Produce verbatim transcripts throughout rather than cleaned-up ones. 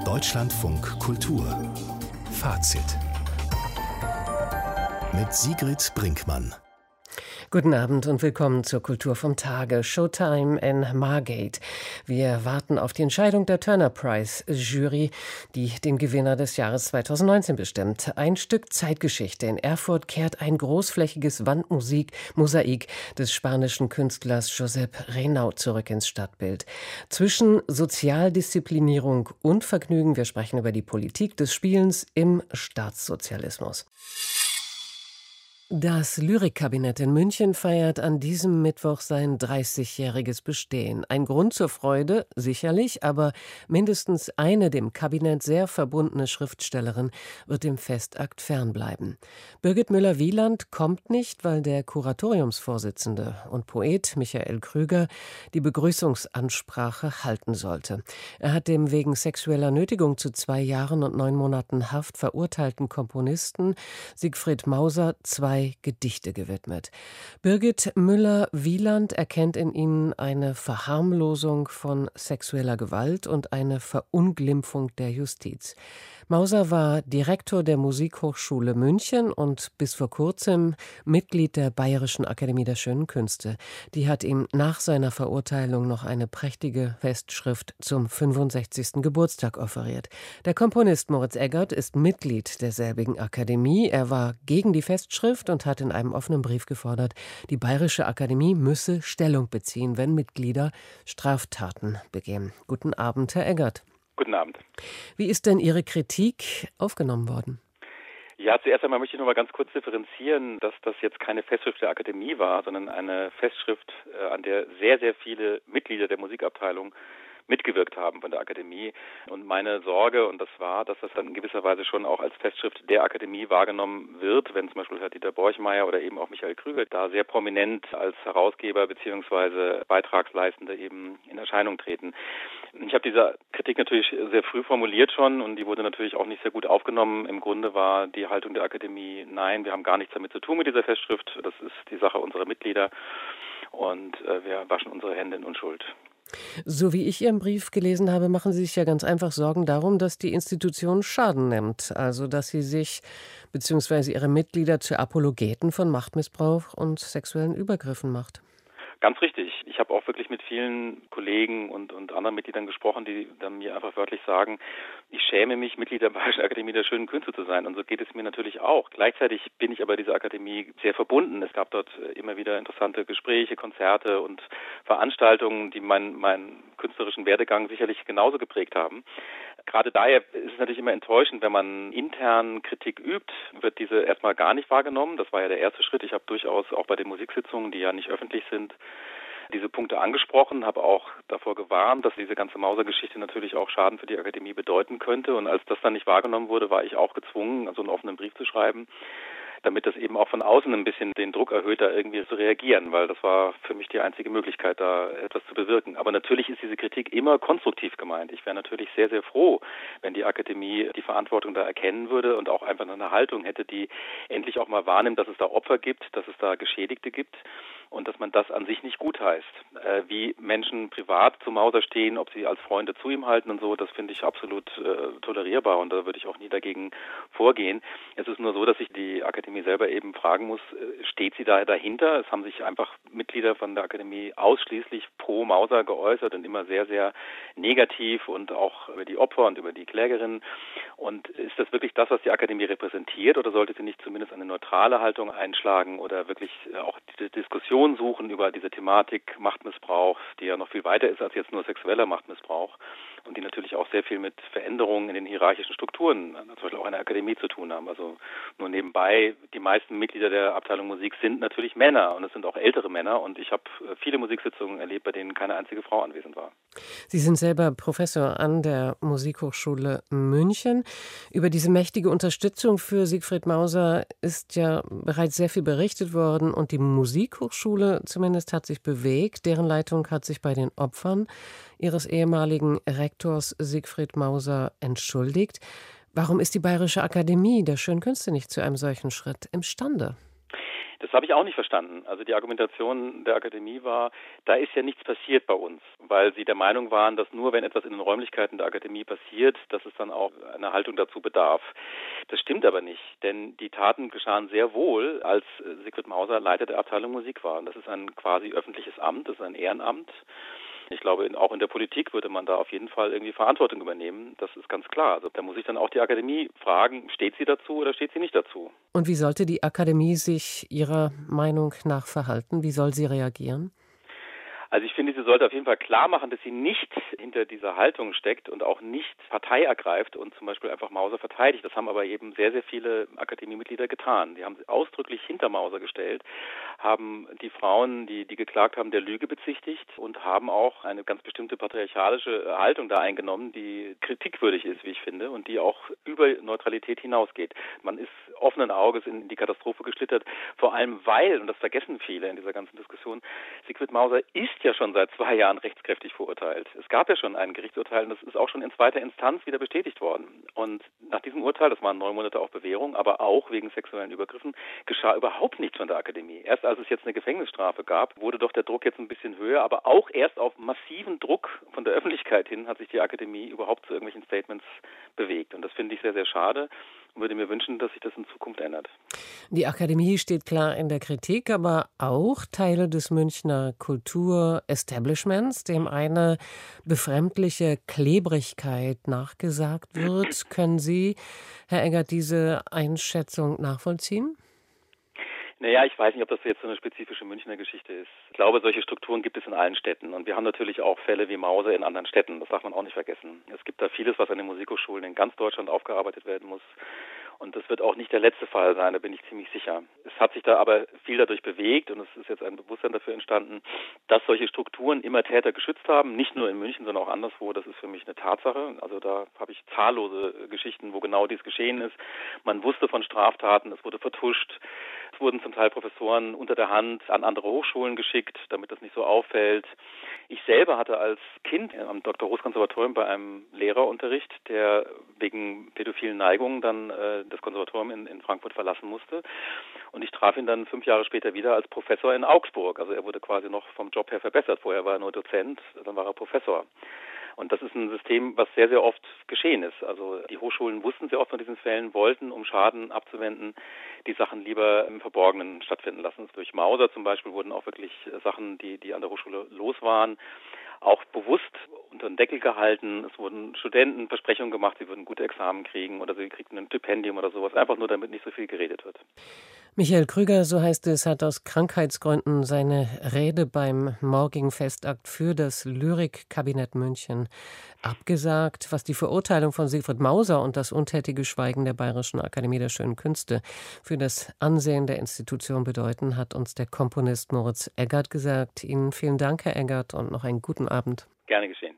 Deutschlandfunk Kultur Fazit mit Sigrid Brinkmann. Guten Abend und willkommen zur Kultur vom Tage. Showtime in Margate. Wir warten auf die Entscheidung der Turner Prize Jury, die den Gewinner des Jahres zweitausendneunzehn bestimmt. Ein Stück Zeitgeschichte. In Erfurt kehrt ein großflächiges Wandmusik, Mosaik des spanischen Künstlers Josep Renau zurück ins Stadtbild. Zwischen Sozialdisziplinierung und Vergnügen, wir sprechen über die Politik des Spielens im Staatssozialismus. Das Lyrikkabinett in München feiert an diesem Mittwoch sein dreißigjähriges Bestehen. Ein Grund zur Freude, sicherlich, aber mindestens eine dem Kabinett sehr verbundene Schriftstellerin wird dem Festakt fernbleiben. Birgit Müller-Wieland kommt nicht, weil der Kuratoriumsvorsitzende und Poet Michael Krüger die Begrüßungsansprache halten sollte. Er hat dem wegen sexueller Nötigung zu zwei Jahren und neun Monaten Haft verurteilten Komponisten Siegfried Mauser zwei Gedichte gewidmet. Birgit Müller-Wieland erkennt in ihnen eine Verharmlosung von sexueller Gewalt und eine Verunglimpfung der Justiz. Mauser war Direktor der Musikhochschule München und bis vor kurzem Mitglied der Bayerischen Akademie der Schönen Künste. Die hat ihm nach seiner Verurteilung noch eine prächtige Festschrift zum fünfundsechzigsten Geburtstag offeriert. Der Komponist Moritz Eggert ist Mitglied derselbigen Akademie. Er war gegen die Festschrift und hat in einem offenen Brief gefordert, die Bayerische Akademie müsse Stellung beziehen, wenn Mitglieder Straftaten begehen. Guten Abend, Herr Eggert. Guten Abend. Wie ist denn Ihre Kritik aufgenommen worden? Ja, zuerst einmal möchte ich noch mal ganz kurz differenzieren, dass das jetzt keine Festschrift der Akademie war, sondern eine Festschrift, an der sehr, sehr viele Mitglieder der Musikabteilung mitgewirkt haben von der Akademie. Und meine Sorge, und das war, dass das dann in gewisser Weise schon auch als Festschrift der Akademie wahrgenommen wird, wenn zum Beispiel Herr Dieter Borchmeier oder eben auch Michael Krüger da sehr prominent als Herausgeber bzw. Beitragsleistende eben in Erscheinung treten. Ich habe diese Kritik natürlich sehr früh formuliert schon und die wurde natürlich auch nicht sehr gut aufgenommen. Im Grunde war die Haltung der Akademie, nein, wir haben gar nichts damit zu tun mit dieser Festschrift. Das ist die Sache unserer Mitglieder und äh, wir waschen unsere Hände in Unschuld. So wie ich Ihren Brief gelesen habe, machen Sie sich ja ganz einfach Sorgen darum, dass die Institution Schaden nimmt. Also, dass sie sich bzw. ihre Mitglieder zu Apologeten von Machtmissbrauch und sexuellen Übergriffen macht. Ganz richtig. Ich habe auch wirklich mit vielen Kollegen und, und anderen Mitgliedern gesprochen, die dann mir einfach wörtlich sagen, ich schäme mich, Mitglied der Bayerischen Akademie der Schönen Künste zu sein. Und so geht es mir natürlich auch. Gleichzeitig bin ich aber dieser Akademie sehr verbunden. Es gab dort immer wieder interessante Gespräche, Konzerte und Veranstaltungen, die meinen meinen künstlerischen Werdegang sicherlich genauso geprägt haben. Gerade daher ist es natürlich immer enttäuschend, wenn man intern Kritik übt, wird diese erstmal gar nicht wahrgenommen. Das war ja der erste Schritt. Ich habe durchaus auch bei den Musiksitzungen, die ja nicht öffentlich sind, diese Punkte angesprochen, habe auch davor gewarnt, dass diese ganze Mauser-Geschichte natürlich auch Schaden für die Akademie bedeuten könnte. Und als das dann nicht wahrgenommen wurde, war ich auch gezwungen, so einen offenen Brief zu schreiben, damit das eben auch von außen ein bisschen den Druck erhöht, da irgendwie zu reagieren, weil das war für mich die einzige Möglichkeit, da etwas zu bewirken. Aber natürlich ist diese Kritik immer konstruktiv gemeint. Ich wäre natürlich sehr, sehr froh, wenn die Akademie die Verantwortung da erkennen würde und auch einfach eine Haltung hätte, die endlich auch mal wahrnimmt, dass es da Opfer gibt, dass es da Geschädigte gibt und dass man das an sich nicht gutheißt. Äh, wie Menschen privat zu Mauser stehen, ob sie als Freunde zu ihm halten und so, das finde ich absolut äh, tolerierbar und da würde ich auch nie dagegen vorgehen. Es ist nur so, dass sich die Akademie selber eben fragen muss, steht sie da dahinter? Es haben sich einfach Mitglieder von der Akademie ausschließlich pro Mauser geäußert und immer sehr, sehr negativ und auch über die Opfer und über die Klägerinnen. Und ist das wirklich das, was die Akademie repräsentiert oder sollte sie nicht zumindest eine neutrale Haltung einschlagen oder wirklich auch die Diskussion suchen über diese Thematik Machtmissbrauch, die ja noch viel weiter ist als jetzt nur sexueller Machtmissbrauch und die natürlich auch sehr viel mit Veränderungen in den hierarchischen Strukturen, zum Beispiel auch in der Akademie zu tun haben. Also nur nebenbei, die meisten Mitglieder der Abteilung Musik sind natürlich Männer und es sind auch ältere Männer und ich habe viele Musiksitzungen erlebt, bei denen keine einzige Frau anwesend war. Sie sind selber Professor an der Musikhochschule München. Über diese mächtige Unterstützung für Siegfried Mauser ist ja bereits sehr viel berichtet worden und die Musikhochschule zumindest hat sich bewegt. Deren Leitung hat sich bei den Opfern ihres ehemaligen Rektors Siegfried Mauser entschuldigt. Warum ist die Bayerische Akademie der Schönen Künste nicht zu einem solchen Schritt imstande? Das habe ich auch nicht verstanden. Also die Argumentation der Akademie war, da ist ja nichts passiert bei uns, weil sie der Meinung waren, dass nur wenn etwas in den Räumlichkeiten der Akademie passiert, dass es dann auch eine Haltung dazu bedarf. Das stimmt aber nicht, denn die Taten geschahen sehr wohl, als Sigrid Mauser Leiter der Abteilung Musik war. Und das ist ein quasi öffentliches Amt, das ist ein Ehrenamt. Ich glaube, auch in der Politik würde man da auf jeden Fall irgendwie Verantwortung übernehmen. Das ist ganz klar. Also da muss ich dann auch die Akademie fragen, steht sie dazu oder steht sie nicht dazu? Und wie sollte die Akademie sich Ihrer Meinung nach verhalten? Wie soll sie reagieren? Also ich finde, sie sollte auf jeden Fall klar machen, dass sie nicht hinter dieser Haltung steckt und auch nicht Partei ergreift und zum Beispiel einfach Mauser verteidigt. Das haben aber eben sehr, sehr viele Akademiemitglieder getan. Die haben sie ausdrücklich hinter Mauser gestellt, haben die Frauen, die, die geklagt haben, der Lüge bezichtigt und haben auch eine ganz bestimmte patriarchalische Haltung da eingenommen, die kritikwürdig ist, wie ich finde, und die auch über Neutralität hinausgeht. Man ist offenen Auges in die Katastrophe geschlittert, vor allem weil, und das vergessen viele in dieser ganzen Diskussion, Sigrid Mauser ist ja schon seit zwei Jahren rechtskräftig verurteilt. Es gab ja schon ein Gerichtsurteil und das ist auch schon in zweiter Instanz wieder bestätigt worden. Und nach diesem Urteil, das waren neun Monate auf Bewährung, aber auch wegen sexuellen Übergriffen, geschah überhaupt nichts von der Akademie. Erst als es jetzt eine Gefängnisstrafe gab, wurde doch der Druck jetzt ein bisschen höher, aber auch erst auf massiven Druck von der Öffentlichkeit hin hat sich die Akademie überhaupt zu irgendwelchen Statements bewegt. Und das finde ich sehr, sehr schade und würde mir wünschen, dass sich das in Zukunft ändert. Die Akademie steht klar in der Kritik, aber auch Teile des Münchner Kultur-Establishments, dem eine befremdliche Klebrigkeit nachgesagt wird. Können Sie, Herr Eggert, diese Einschätzung nachvollziehen? Naja, ich weiß nicht, ob das jetzt so eine spezifische Münchner Geschichte ist. Ich glaube, solche Strukturen gibt es in allen Städten. Und wir haben natürlich auch Fälle wie Mauser in anderen Städten. Das darf man auch nicht vergessen. Es gibt da vieles, was an den Musikhochschulen in ganz Deutschland aufgearbeitet werden muss. Und das wird auch nicht der letzte Fall sein, da bin ich ziemlich sicher. Es hat sich da aber viel dadurch bewegt und es ist jetzt ein Bewusstsein dafür entstanden, dass solche Strukturen immer Täter geschützt haben, nicht nur in München, sondern auch anderswo. Das ist für mich eine Tatsache. Also da habe ich zahllose Geschichten, wo genau dies geschehen ist. Man wusste von Straftaten, es wurde vertuscht. Es wurden zum Teil Professoren unter der Hand an andere Hochschulen geschickt, damit das nicht so auffällt. Ich selber hatte als Kind am Doktor-Roos-Konservatorium bei einem Lehrerunterricht, der wegen pädophilen Neigungen dann äh, das Konservatorium in, in Frankfurt verlassen musste. Und ich traf ihn dann fünf Jahre später wieder als Professor in Augsburg. Also er wurde quasi noch vom Job her verbessert. Vorher war er nur Dozent, dann war er Professor. Und das ist ein System, was sehr, sehr oft geschehen ist. Also die Hochschulen wussten sehr oft von diesen Fällen, wollten, um Schaden abzuwenden, die Sachen lieber im Verborgenen stattfinden lassen. Durch Mauser zum Beispiel wurden auch wirklich Sachen, die, die an der Hochschule los waren, auch bewusst unter den Deckel gehalten. Es wurden Studenten Versprechungen gemacht, sie würden gute Examen kriegen oder sie kriegten ein Stipendium oder sowas, einfach nur damit nicht so viel geredet wird. Michael Krüger, so heißt es, hat aus Krankheitsgründen seine Rede beim morgigen Festakt für das Lyrikkabinett München abgesagt. Was die Verurteilung von Sigrid Mauser und das untätige Schweigen der Bayerischen Akademie der Schönen Künste für das Ansehen der Institution bedeuten, hat uns der Komponist Moritz Eggert gesagt. Ihnen vielen Dank, Herr Eggert, und noch einen guten Abend. Gerne geschehen.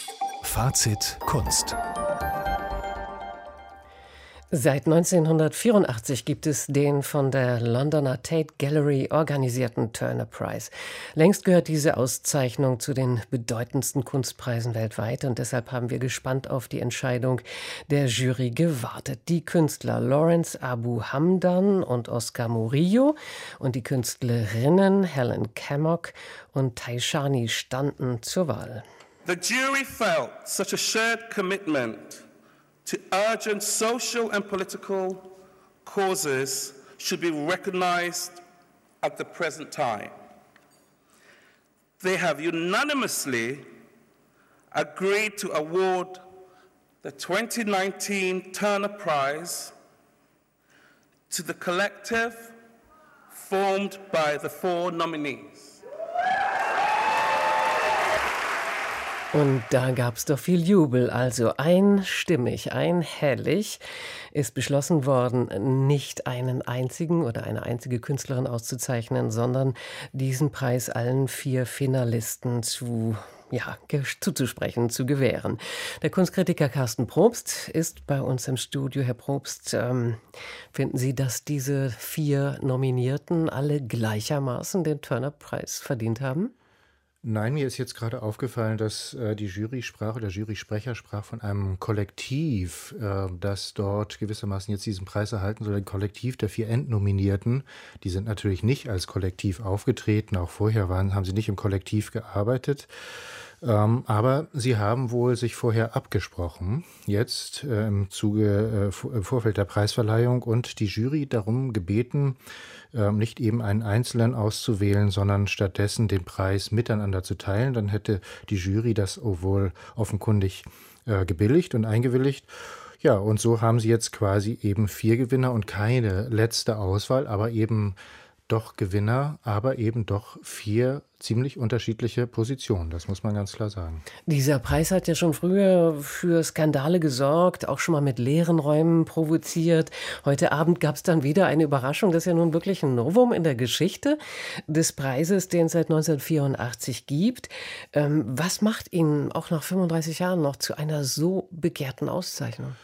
Fazit Kunst. Seit neunzehnhundertvierundachtzig gibt es den von der Londoner Tate Gallery organisierten Turner Prize. Längst gehört diese Auszeichnung zu den bedeutendsten Kunstpreisen weltweit und deshalb haben wir gespannt auf die Entscheidung der Jury gewartet. Die Künstler Lawrence Abu Hamdan und Oscar Murillo und die Künstlerinnen Helen Cammock und Taishani standen zur Wahl. The jury felt such a shared commitment to urgent social and political causes should be recognized at the present time. They have unanimously agreed to award the twenty nineteen Turner Prize to the collective formed by the four nominees. Und da gab's doch viel Jubel, also einstimmig, einhellig ist beschlossen worden, nicht einen einzigen oder eine einzige Künstlerin auszuzeichnen, sondern diesen Preis allen vier Finalisten zu ja, zuzusprechen, zu gewähren. Der Kunstkritiker Carsten Probst ist bei uns im Studio. Herr Probst, ähm, finden Sie, dass diese vier Nominierten alle gleichermaßen den Turner-Preis verdient haben? Nein, mir ist jetzt gerade aufgefallen, dass äh, die Jury sprach oder Jurysprecher sprach von einem Kollektiv, äh, das dort gewissermaßen jetzt diesen Preis erhalten soll. Ein Kollektiv der vier Endnominierten. Die sind natürlich nicht als Kollektiv aufgetreten. Auch vorher waren, haben sie nicht im Kollektiv gearbeitet. Ähm, aber sie haben wohl sich vorher abgesprochen, jetzt äh, im Zuge, äh, im Vorfeld der Preisverleihung und die Jury darum gebeten, äh, nicht eben einen Einzelnen auszuwählen, sondern stattdessen den Preis miteinander zu teilen. Dann hätte die Jury das wohl offenkundig äh, gebilligt und eingewilligt. Ja, und so haben sie jetzt quasi eben vier Gewinner und keine letzte Auswahl, aber eben doch Gewinner, aber eben doch vier ziemlich unterschiedliche Positionen. Das muss man ganz klar sagen. Dieser Preis hat ja schon früher für Skandale gesorgt, auch schon mal mit leeren Räumen provoziert. Heute Abend gab es dann wieder eine Überraschung. Das ist ja nun wirklich ein Novum in der Geschichte des Preises, den es seit neunzehnhundertvierundachtzig gibt. Ähm, was macht ihn auch nach fünfunddreißig Jahren noch zu einer so begehrten Auszeichnung?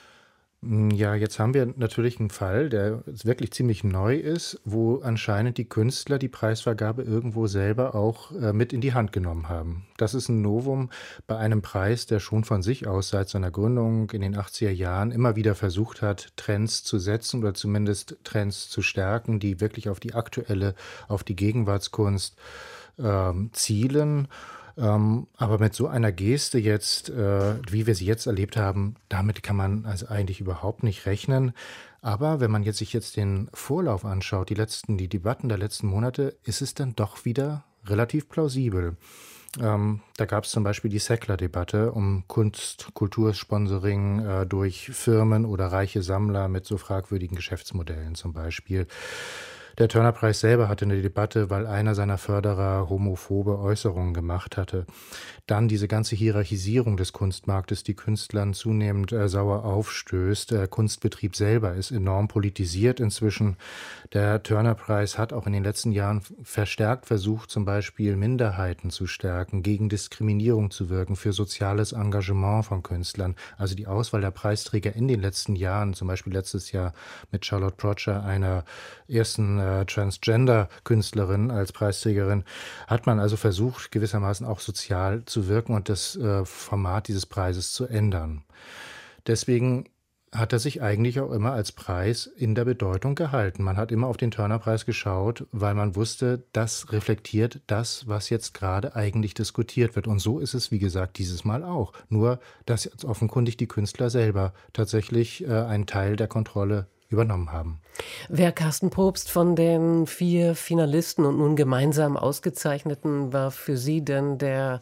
Ja, jetzt haben wir natürlich einen Fall, der wirklich ziemlich neu ist, wo anscheinend die Künstler die Preisvergabe irgendwo selber auch äh, mit in die Hand genommen haben. Das ist ein Novum bei einem Preis, der schon von sich aus seit seiner Gründung in den achtziger Jahren immer wieder versucht hat, Trends zu setzen oder zumindest Trends zu stärken, die wirklich auf die aktuelle, auf die Gegenwartskunst ähm, zielen. Ähm, aber mit so einer Geste jetzt, äh, wie wir sie jetzt erlebt haben, damit kann man also eigentlich überhaupt nicht rechnen. Aber wenn man jetzt sich jetzt den Vorlauf anschaut, die letzten, die Debatten der letzten Monate, ist es dann doch wieder relativ plausibel. Ähm, da gab es zum Beispiel die Sackler-Debatte um Kunst, Kultursponsoring äh, durch Firmen oder reiche Sammler mit so fragwürdigen Geschäftsmodellen zum Beispiel. Der Turner-Preis selber hatte eine Debatte, weil einer seiner Förderer homophobe Äußerungen gemacht hatte. Dann diese ganze Hierarchisierung des Kunstmarktes, die Künstlern zunehmend äh, sauer aufstößt. Der Kunstbetrieb selber ist enorm politisiert inzwischen. Der Turner-Preis hat auch in den letzten Jahren verstärkt versucht, zum Beispiel Minderheiten zu stärken, gegen Diskriminierung zu wirken, für soziales Engagement von Künstlern. Also die Auswahl der Preisträger in den letzten Jahren, zum Beispiel letztes Jahr mit Charlotte Procher, einer ersten äh, Transgender-Künstlerin als Preisträgerin, hat man also versucht, gewissermaßen auch sozial zu wirken und das äh, Format dieses Preises zu ändern. Deswegen hat er sich eigentlich auch immer als Preis in der Bedeutung gehalten. Man hat immer auf den Turner-Preis geschaut, weil man wusste, das reflektiert das, was jetzt gerade eigentlich diskutiert wird. Und so ist es, wie gesagt, dieses Mal auch. Nur, dass jetzt offenkundig die Künstler selber tatsächlich äh, einen Teil der Kontrolle übernommen haben. Wer Carsten Probst von den vier Finalisten und nun gemeinsam Ausgezeichneten war für Sie denn der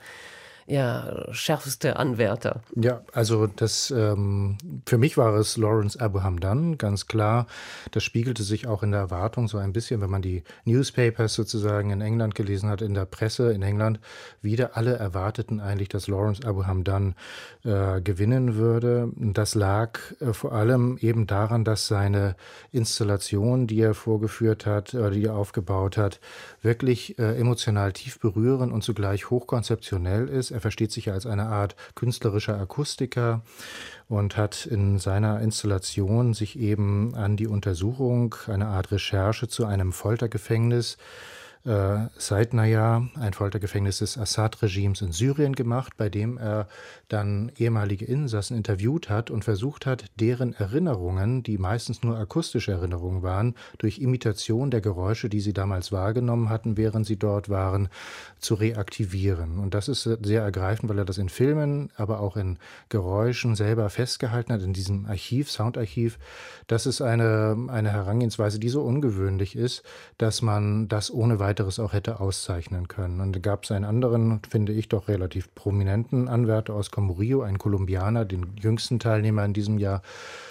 ja, schärfste Anwärter? Ja, also das ähm, für mich war es Lawrence Abraham-Dunn, ganz klar. Das spiegelte sich auch in der Erwartung so ein bisschen, wenn man die Newspapers sozusagen in England gelesen hat, in der Presse in England, wieder alle erwarteten eigentlich, dass Lawrence Abraham-Dunn äh, gewinnen würde. Das lag äh, vor allem eben daran, dass seine Installation, die er vorgeführt hat, oder die er aufgebaut hat, wirklich äh, emotional tief berührend und zugleich hochkonzeptionell ist. Er versteht sich ja als eine Art künstlerischer Akustiker und hat in seiner Installation sich eben an die Untersuchung, eine Art Recherche zu einem Foltergefängnis äh, Saidnaya, ein Foltergefängnis des Assad-Regimes in Syrien gemacht, bei dem er dann ehemalige Insassen interviewt hat und versucht hat, deren Erinnerungen, die meistens nur akustische Erinnerungen waren, durch Imitation der Geräusche, die sie damals wahrgenommen hatten, während sie dort waren, zu reaktivieren. Und das ist sehr ergreifend, weil er das in Filmen, aber auch in Geräuschen selber festgehalten hat, in diesem Archiv, Soundarchiv. Das ist eine, eine Herangehensweise, die so ungewöhnlich ist, dass man das ohne weiteres auch hätte auszeichnen können. Und da gab es einen anderen, finde ich, doch relativ prominenten Anwärter aus Murillo, ein Kolumbianer, den jüngsten Teilnehmer in diesem Jahr,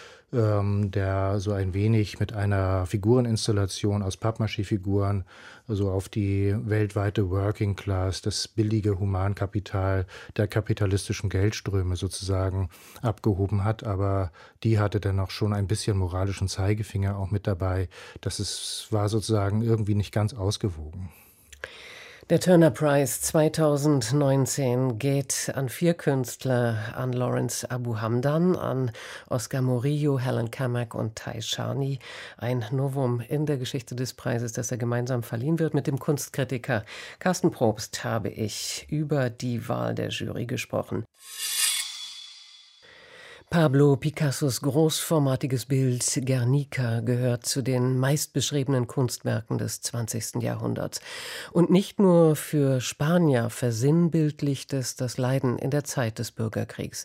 ähm, der so ein wenig mit einer Figureninstallation aus Pappmaché-Figuren so auf die weltweite Working Class, das billige Humankapital der kapitalistischen Geldströme sozusagen abgehoben hat. Aber die hatte dann auch schon ein bisschen moralischen Zeigefinger auch mit dabei. Das ist, war sozusagen irgendwie nicht ganz ausgewogen. Der Turner Prize zweitausendneunzehn geht an vier Künstler, an Lawrence Abu Hamdan, an Oscar Murillo, Helen Kamak und Tai Charny. Ein Novum in der Geschichte des Preises, das er gemeinsam verliehen wird. Mit dem Kunstkritiker Carsten Probst habe ich über die Wahl der Jury gesprochen. Pablo Picassos großformatiges Bild Guernica gehört zu den meistbeschriebenen Kunstwerken des zwanzigsten Jahrhunderts. Und nicht nur für Spanier versinnbildlicht es das Leiden in der Zeit des Bürgerkriegs.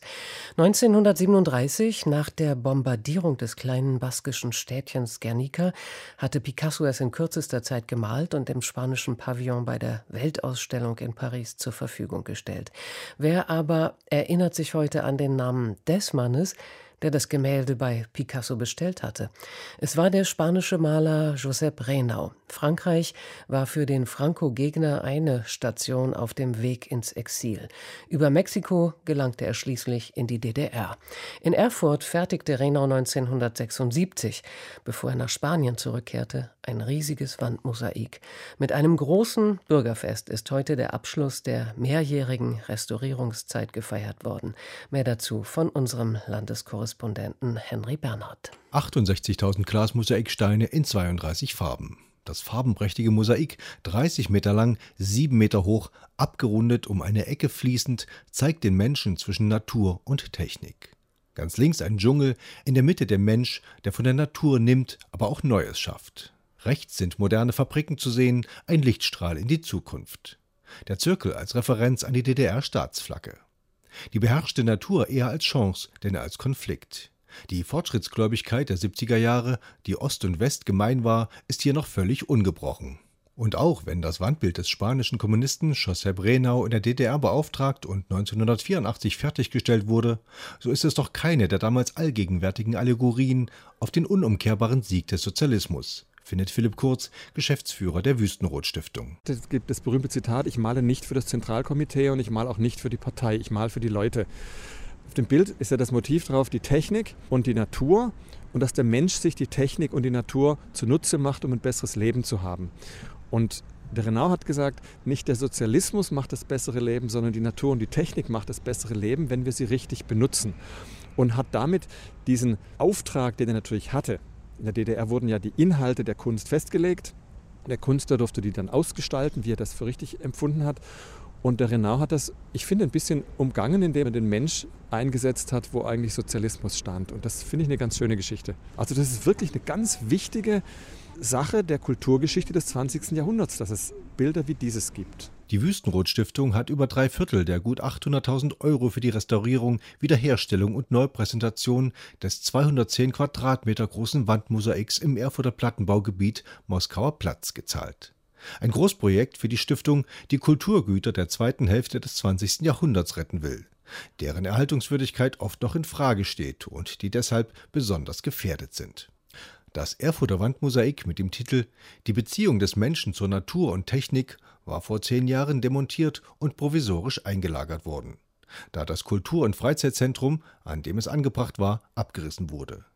neunzehnhundertsiebenunddreißig, nach der Bombardierung des kleinen baskischen Städtchens Guernica, hatte Picasso es in kürzester Zeit gemalt und im spanischen Pavillon bei der Weltausstellung in Paris zur Verfügung gestellt. Wer aber erinnert sich heute an den Namen des Mannes, der das Gemälde bei Picasso bestellt hatte? Es war der spanische Maler Josep Renau. Frankreich war für den Franco-Gegner eine Station auf dem Weg ins Exil. Über Mexiko gelangte er schließlich in die D D R. In Erfurt fertigte Renau neunzehnhundertsechsundsiebzig, bevor er nach Spanien zurückkehrte, ein riesiges Wandmosaik. Mit einem großen Bürgerfest ist heute der Abschluss der mehrjährigen Restaurierungszeit gefeiert worden. Mehr dazu von unserem Landeskorrespondenten Henry Bernhard. achtundsechzigtausend Glasmosaiksteine in zweiunddreißig Farben. Das farbenprächtige Mosaik, dreißig Meter lang, sieben Meter hoch, abgerundet um eine Ecke fließend, zeigt den Menschen zwischen Natur und Technik. Ganz links ein Dschungel, in der Mitte der Mensch, der von der Natur nimmt, aber auch Neues schafft. Rechts sind moderne Fabriken zu sehen, ein Lichtstrahl in die Zukunft. Der Zirkel als Referenz an die D D R-Staatsflagge. Die beherrschte Natur eher als Chance, denn als Konflikt. Die Fortschrittsgläubigkeit der siebziger Jahre, die Ost und West gemein war, ist hier noch völlig ungebrochen. Und auch wenn das Wandbild des spanischen Kommunisten Josep Renau in der D D R beauftragt und neunzehnhundertvierundachtzig fertiggestellt wurde, so ist es doch keine der damals allgegenwärtigen Allegorien auf den unumkehrbaren Sieg des Sozialismus, findet Philipp Kurz, Geschäftsführer der Wüstenrot-Stiftung. Es gibt das berühmte Zitat: Ich male nicht für das Zentralkomitee und ich male auch nicht für die Partei, ich male für die Leute. Auf dem Bild ist ja das Motiv drauf, die Technik und die Natur, und dass der Mensch sich die Technik und die Natur zunutze macht, um ein besseres Leben zu haben. Und der Renau hat gesagt, nicht der Sozialismus macht das bessere Leben, sondern die Natur und die Technik macht das bessere Leben, wenn wir sie richtig benutzen. Und hat damit diesen Auftrag, den er natürlich hatte. In der D D R wurden ja die Inhalte der Kunst festgelegt. Der Künstler durfte die dann ausgestalten, wie er das für richtig empfunden hat. Und der Renau hat das, ich finde, ein bisschen umgangen, indem er den Mensch eingesetzt hat, wo eigentlich Sozialismus stand. Und das finde ich eine ganz schöne Geschichte. Also das ist wirklich eine ganz wichtige Sache der Kulturgeschichte des zwanzigsten Jahrhunderts, dass es Bilder wie dieses gibt. Die Wüstenrot-Stiftung hat über drei Viertel der gut achthunderttausend Euro für die Restaurierung, Wiederherstellung und Neupräsentation des zweihundertzehn Quadratmeter großen Wandmosaiks im Erfurter Plattenbaugebiet Moskauer Platz gezahlt. Ein Großprojekt für die Stiftung, die Kulturgüter der zweiten Hälfte des zwanzigsten Jahrhunderts retten will, deren Erhaltungswürdigkeit oft noch in Frage steht und die deshalb besonders gefährdet sind. Das Erfurter Wandmosaik mit dem Titel »Die Beziehung des Menschen zur Natur und Technik« war vor zehn Jahren demontiert und provisorisch eingelagert worden, da das Kultur- und Freizeitzentrum, an dem es angebracht war, abgerissen wurde.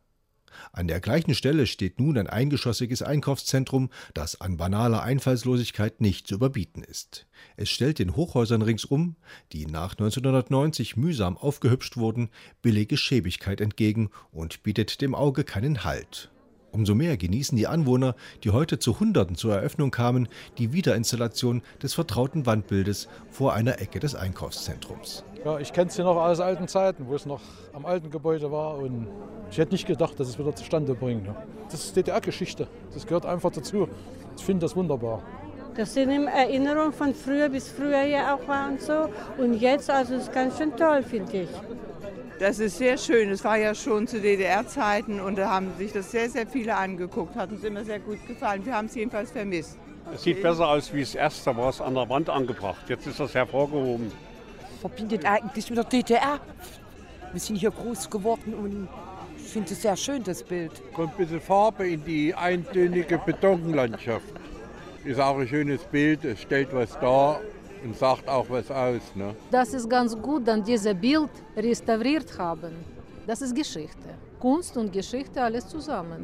An der gleichen Stelle steht nun ein eingeschossiges Einkaufszentrum, das an banaler Einfallslosigkeit nicht zu überbieten ist. Es stellt den Hochhäusern ringsum, die nach neunzehnhundertneunzig mühsam aufgehübscht wurden, billige Schäbigkeit entgegen und bietet dem Auge keinen Halt. Umso mehr genießen die Anwohner, die heute zu Hunderten zur Eröffnung kamen, die Wiederinstallation des vertrauten Wandbildes vor einer Ecke des Einkaufszentrums. Ja, ich kenne es hier noch aus alten Zeiten, wo es noch am alten Gebäude war, und ich hätte nicht gedacht, dass es wieder zustande bringt. Das ist D D R-Geschichte, das gehört einfach dazu. Ich finde das wunderbar. Das sind Erinnerungen von früher, bis früher hier auch war und so. Und jetzt, also ist ganz schön toll, finde ich. Das ist sehr schön. Es war ja schon zu D D R-Zeiten und da haben sich das sehr, sehr viele angeguckt. Hat uns immer sehr gut gefallen. Wir haben es jedenfalls vermisst. Es sieht besser aus wie es erst, da war es an der Wand angebracht. Jetzt ist das hervorgehoben. Verbindet eigentlich mit der D D R. Wir sind hier groß geworden und ich finde es sehr schön, das Bild. Kommt ein bisschen Farbe in die eintönige Betonlandschaft. Ist auch ein schönes Bild, es stellt was dar und sagt auch was aus. Ne? Das ist ganz gut, dass dieses Bild restauriert haben. Das ist Geschichte. Kunst und Geschichte, alles zusammen.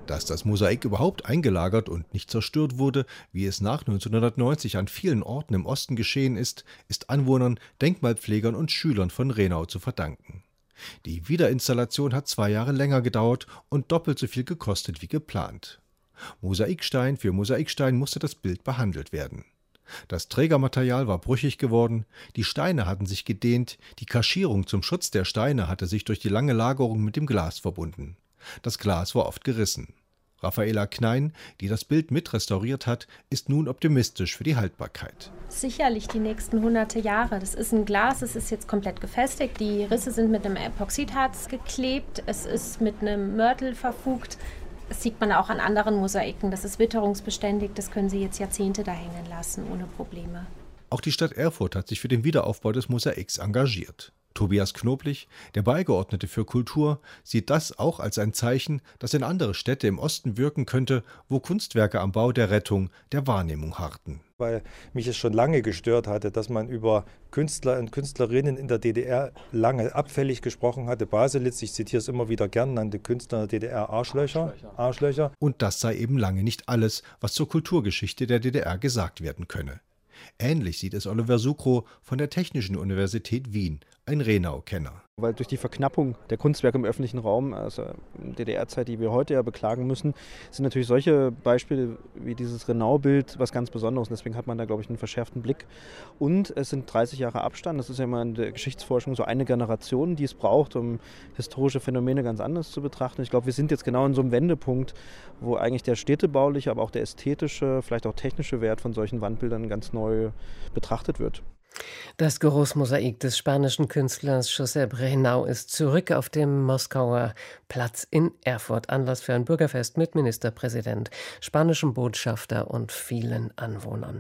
Dass das Mosaik überhaupt eingelagert und nicht zerstört wurde, wie es nach neunzehnhundertneunzig an vielen Orten im Osten geschehen ist, ist Anwohnern, Denkmalpflegern und Schülern von Renau zu verdanken. Die Wiederinstallation hat zwei Jahre länger gedauert und doppelt so viel gekostet wie geplant. Mosaikstein für Mosaikstein musste das Bild behandelt werden. Das Trägermaterial war brüchig geworden, die Steine hatten sich gedehnt, die Kaschierung zum Schutz der Steine hatte sich durch die lange Lagerung mit dem Glas verbunden. Das Glas war oft gerissen. Raffaela Knein, die das Bild mit restauriert hat, ist nun optimistisch für die Haltbarkeit. Sicherlich die nächsten hunderte Jahre. Das ist ein Glas, es ist jetzt komplett gefestigt. Die Risse sind mit einem Epoxidharz geklebt, es ist mit einem Mörtel verfugt. Das sieht man auch an anderen Mosaiken. Das ist witterungsbeständig, das können Sie jetzt Jahrzehnte da hängen lassen, ohne Probleme. Auch die Stadt Erfurt hat sich für den Wiederaufbau des Mosaiks engagiert. Tobias Knoblich, der Beigeordnete für Kultur, sieht das auch als ein Zeichen, das in andere Städte im Osten wirken könnte, wo Kunstwerke am Bau der Rettung der Wahrnehmung harrten. Weil mich es schon lange gestört hatte, dass man über Künstler und Künstlerinnen in der D D R lange abfällig gesprochen hatte. Baselitz, ich zitiere es immer wieder gern, nannte Künstler in der D D R Arschlöcher. Arschlöcher. Und das sei eben lange nicht alles, was zur Kulturgeschichte der D D R gesagt werden könne. Ähnlich sieht es Oliver Sukrow von der Technischen Universität Wien, ein Renau-Kenner. Weil durch die Verknappung der Kunstwerke im öffentlichen Raum, also in der D D R-Zeit, die wir heute ja beklagen müssen, sind natürlich solche Beispiele wie dieses Renau-Bild was ganz Besonderes. Und deswegen hat man da, glaube ich, einen verschärften Blick. Und es sind dreißig Jahre Abstand. Das ist ja immer in der Geschichtsforschung so eine Generation, die es braucht, um historische Phänomene ganz anders zu betrachten. Ich glaube, wir sind jetzt genau in so einem Wendepunkt, wo eigentlich der städtebauliche, aber auch der ästhetische, vielleicht auch technische Wert von solchen Wandbildern ganz neu betrachtet wird. Das Großmosaik des spanischen Künstlers Josep Renau ist zurück auf dem Moskauer Platz in Erfurt. Anlass für ein Bürgerfest mit Ministerpräsident, spanischem Botschafter und vielen Anwohnern.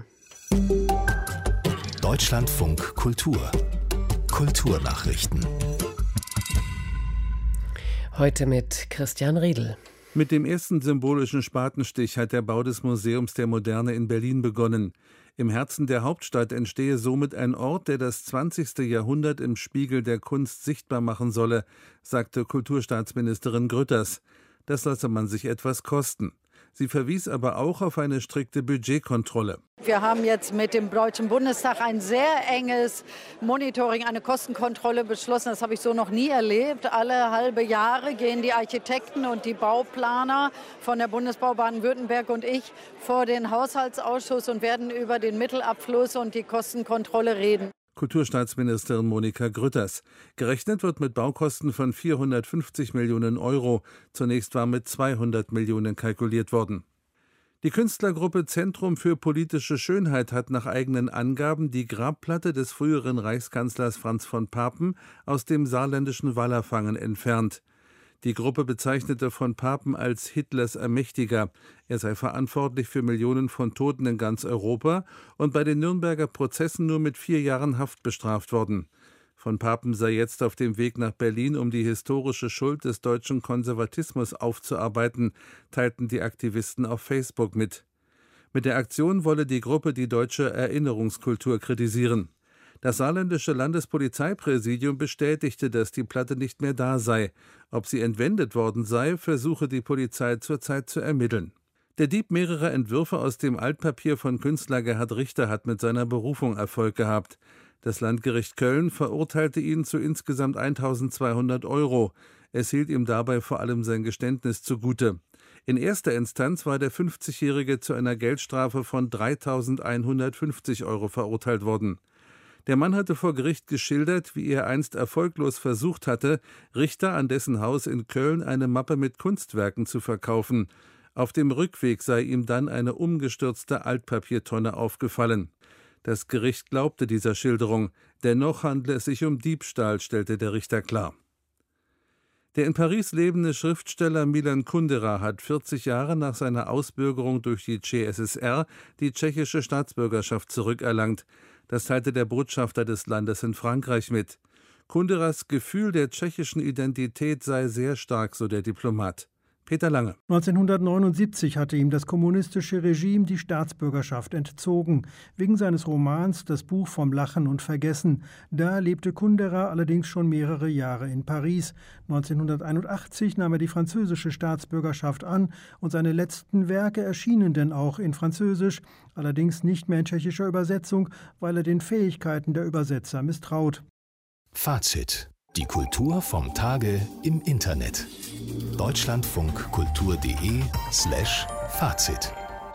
Deutschlandfunk Kultur. Kulturnachrichten. Heute mit Christian Riedl. Mit dem ersten symbolischen Spatenstich hat der Bau des Museums der Moderne in Berlin begonnen. Im Herzen der Hauptstadt entstehe somit ein Ort, der das zwanzigste Jahrhundert im Spiegel der Kunst sichtbar machen solle, sagte Kulturstaatsministerin Grütters. Das lasse man sich etwas kosten. Sie verwies aber auch auf eine strikte Budgetkontrolle. Wir haben jetzt mit dem Deutschen Bundestag ein sehr enges Monitoring, eine Kostenkontrolle beschlossen. Das habe ich so noch nie erlebt. Alle halbe Jahre gehen die Architekten und die Bauplaner von der Bundesbau Baden-Württemberg und ich vor den Haushaltsausschuss und werden über den Mittelabfluss und die Kostenkontrolle reden. Kulturstaatsministerin Monika Grütters. Gerechnet wird mit Baukosten von vierhundertfünfzig Millionen Euro. Zunächst war mit zweihundert Millionen kalkuliert worden. Die Künstlergruppe Zentrum für politische Schönheit hat nach eigenen Angaben die Grabplatte des früheren Reichskanzlers Franz von Papen aus dem saarländischen Wallerfangen entfernt. Die Gruppe bezeichnete von Papen als Hitlers Ermächtiger. Er sei verantwortlich für Millionen von Toten in ganz Europa und bei den Nürnberger Prozessen nur mit vier Jahren Haft bestraft worden. Von Papen sei jetzt auf dem Weg nach Berlin, um die historische Schuld des deutschen Konservatismus aufzuarbeiten, teilten die Aktivisten auf Facebook mit. Mit der Aktion wolle die Gruppe die deutsche Erinnerungskultur kritisieren. Das saarländische Landespolizeipräsidium bestätigte, dass die Platte nicht mehr da sei. Ob sie entwendet worden sei, versuche die Polizei zurzeit zu ermitteln. Der Dieb mehrerer Entwürfe aus dem Altpapier von Künstler Gerhard Richter hat mit seiner Berufung Erfolg gehabt. Das Landgericht Köln verurteilte ihn zu insgesamt eintausendzweihundert Euro. Es hielt ihm dabei vor allem sein Geständnis zugute. In erster Instanz war der fünfzigjährige zu einer Geldstrafe von dreitausendeinhundertfünfzig Euro verurteilt worden. Der Mann hatte vor Gericht geschildert, wie er einst erfolglos versucht hatte, Richter an dessen Haus in Köln eine Mappe mit Kunstwerken zu verkaufen. Auf dem Rückweg sei ihm dann eine umgestürzte Altpapiertonne aufgefallen. Das Gericht glaubte dieser Schilderung. Dennoch handle es sich um Diebstahl, stellte der Richter klar. Der in Paris lebende Schriftsteller Milan Kundera hat vierzig Jahre nach seiner Ausbürgerung durch die C S S R die tschechische Staatsbürgerschaft zurückerlangt. Das teilte der Botschafter des Landes in Frankreich mit. Kunderas Gefühl der tschechischen Identität sei sehr stark, so der Diplomat. Peter Lange. neunzehnhundertneunundsiebzig hatte ihm das kommunistische Regime die Staatsbürgerschaft entzogen, wegen seines Romans Das Buch vom Lachen und Vergessen. Da lebte Kundera allerdings schon mehrere Jahre in Paris. neunzehnhunderteinundachtzig nahm er die französische Staatsbürgerschaft an und seine letzten Werke erschienen denn auch in Französisch, allerdings nicht mehr in tschechischer Übersetzung, weil er den Fähigkeiten der Übersetzer misstraut. Fazit. Die Kultur vom Tage im Internet. deutschlandfunkkultur.de slash Fazit.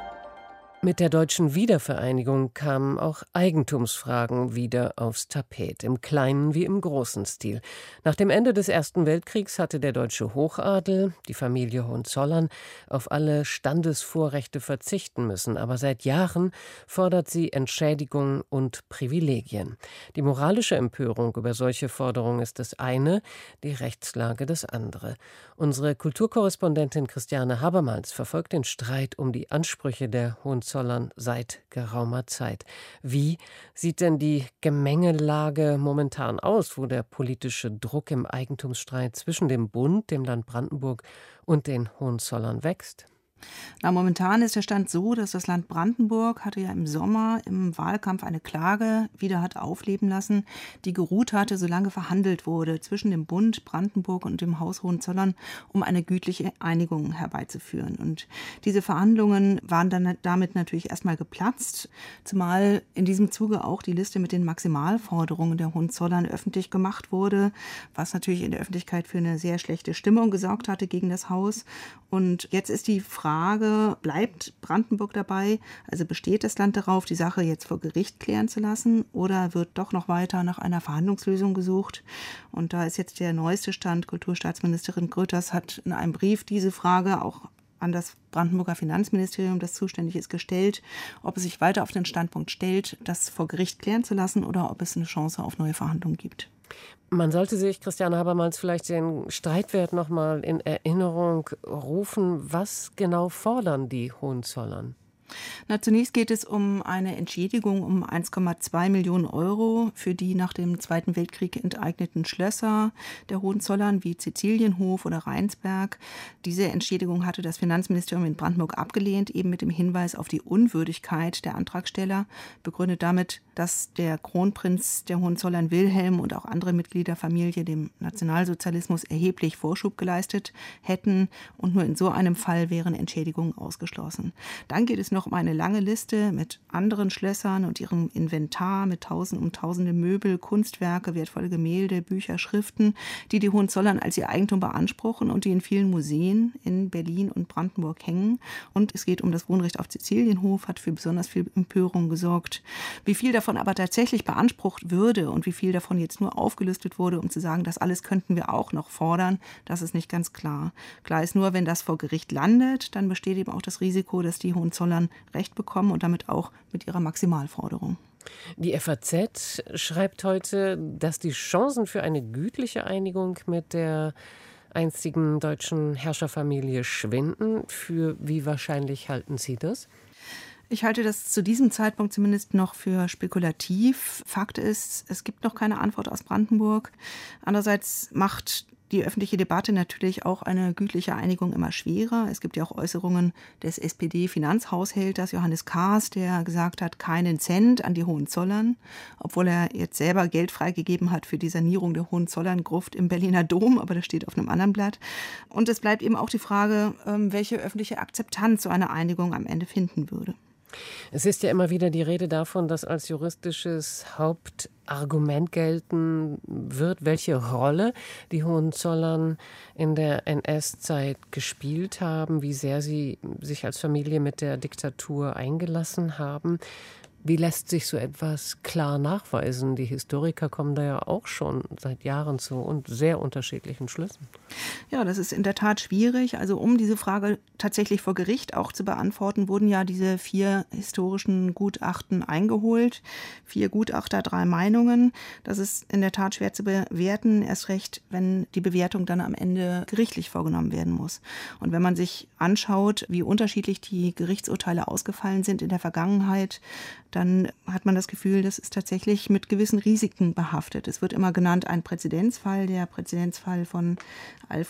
Mit der deutschen Wiedervereinigung kamen auch Eigentumsfragen wieder aufs Tapet, im kleinen wie im großen Stil. Nach dem Ende des Ersten Weltkriegs hatte der deutsche Hochadel, die Familie Hohenzollern, auf alle Standesvorrechte verzichten müssen. Aber seit Jahren fordert sie Entschädigung und Privilegien. Die moralische Empörung über solche Forderungen ist das eine, die Rechtslage das andere. Unsere Kulturkorrespondentin Christiane Habermans verfolgt den Streit um die Ansprüche der Hohenzollern seit geraumer Zeit. Wie sieht denn die Gemengelage momentan aus, wo der politische Druck im Eigentumsstreit zwischen dem Bund, dem Land Brandenburg und den Hohenzollern wächst? Na, momentan ist der Stand so, dass das Land Brandenburg hatte ja im Sommer im Wahlkampf eine Klage wieder hat aufleben lassen, die geruht hatte, solange verhandelt wurde zwischen dem Bund Brandenburg und dem Haus Hohenzollern, um eine gütliche Einigung herbeizuführen. Und diese Verhandlungen waren dann damit natürlich erstmal geplatzt, zumal in diesem Zuge auch die Liste mit den Maximalforderungen der Hohenzollern öffentlich gemacht wurde, was natürlich in der Öffentlichkeit für eine sehr schlechte Stimmung gesorgt hatte gegen das Haus. Und jetzt ist die Frage, bleibt Brandenburg dabei? Also besteht das Land darauf, die Sache jetzt vor Gericht klären zu lassen, oder wird doch noch weiter nach einer Verhandlungslösung gesucht? Und da ist jetzt der neueste Stand. Kulturstaatsministerin Grütters hat in einem Brief diese Frage auch an das Brandenburger Finanzministerium, das zuständig ist, gestellt, ob es sich weiter auf den Standpunkt stellt, das vor Gericht klären zu lassen oder ob es eine Chance auf neue Verhandlungen gibt. Man sollte sich, Christiane Habermans, vielleicht den Streitwert noch mal in Erinnerung rufen. Was genau fordern die Hohenzollern? Na, zunächst geht es um eine Entschädigung um eins Komma zwei Millionen Euro für die nach dem Zweiten Weltkrieg enteigneten Schlösser der Hohenzollern wie Cäcilienhof oder Rheinsberg. Diese Entschädigung hatte das Finanzministerium in Brandenburg abgelehnt, eben mit dem Hinweis auf die Unwürdigkeit der Antragsteller, begründet damit, dass der Kronprinz der Hohenzollern Wilhelm und auch andere Mitglieder der Familie dem Nationalsozialismus erheblich Vorschub geleistet hätten und nur in so einem Fall wären Entschädigungen ausgeschlossen. Dann geht es noch um eine lange Liste mit anderen Schlössern und ihrem Inventar mit tausend und tausende Möbel, Kunstwerke, wertvolle Gemälde, Bücher, Schriften, die die Hohenzollern als ihr Eigentum beanspruchen und die in vielen Museen in Berlin und Brandenburg hängen. Und es geht um das Wohnrecht auf Cäcilienhof, hat für besonders viel Empörung gesorgt. Wie viel davon aber tatsächlich beansprucht würde und wie viel davon jetzt nur aufgelistet wurde, um zu sagen, das alles könnten wir auch noch fordern, das ist nicht ganz klar. Klar ist nur, wenn das vor Gericht landet, dann besteht eben auch das Risiko, dass die Hohenzollern Recht bekommen und damit auch mit ihrer Maximalforderung. Die F A Z schreibt heute, dass die Chancen für eine gütliche Einigung mit der einstigen deutschen Herrscherfamilie schwinden. Für wie wahrscheinlich halten Sie das? Ich halte das zu diesem Zeitpunkt zumindest noch für spekulativ. Fakt ist, es gibt noch keine Antwort aus Brandenburg. Andererseits macht die öffentliche Debatte natürlich auch eine gütliche Einigung immer schwerer. Es gibt ja auch Äußerungen des S P D-Finanzhaushälters Johannes Kahrs, der gesagt hat, keinen Cent an die Hohenzollern, obwohl er jetzt selber Geld freigegeben hat für die Sanierung der Hohenzollern-Gruft im Berliner Dom, aber das steht auf einem anderen Blatt. Und es bleibt eben auch die Frage, welche öffentliche Akzeptanz so eine Einigung am Ende finden würde. Es ist ja immer wieder die Rede davon, dass als juristisches Hauptargument gelten wird, welche Rolle die Hohenzollern in der N S-Zeit gespielt haben, wie sehr sie sich als Familie mit der Diktatur eingelassen haben. Wie lässt sich so etwas klar nachweisen? Die Historiker kommen da ja auch schon seit Jahren zu und sehr unterschiedlichen Schlüssen. Ja, das ist in der Tat schwierig. Also um diese Frage tatsächlich vor Gericht auch zu beantworten, wurden ja diese vier historischen Gutachten eingeholt. Vier Gutachter, drei Meinungen. Das ist in der Tat schwer zu bewerten, erst recht, wenn die Bewertung dann am Ende gerichtlich vorgenommen werden muss. Und wenn man sich anschaut, wie unterschiedlich die Gerichtsurteile ausgefallen sind in der Vergangenheit, dann hat man das Gefühl, das ist tatsächlich mit gewissen Risiken behaftet. Es wird immer genannt ein Präzedenzfall, der Präzedenzfall von Alfred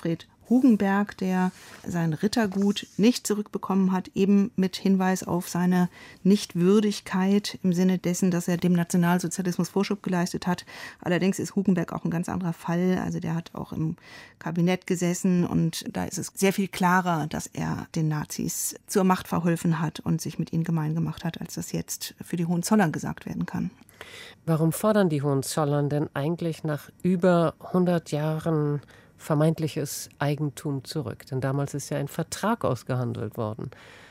Hugenberg, der sein Rittergut nicht zurückbekommen hat, eben mit Hinweis auf seine Nichtwürdigkeit im Sinne dessen, dass er dem Nationalsozialismus Vorschub geleistet hat. Allerdings ist Hugenberg auch ein ganz anderer Fall. Also der hat auch im Kabinett gesessen und da ist es sehr viel klarer, dass er den Nazis zur Macht verholfen hat und sich mit ihnen gemein gemacht hat, als das jetzt für die Hohenzollern gesagt werden kann. Warum fordern die Hohenzollern denn eigentlich nach über hundert Jahren vermeintliches Eigentum zurück? Denn damals ist ja ein Vertrag ausgehandelt worden.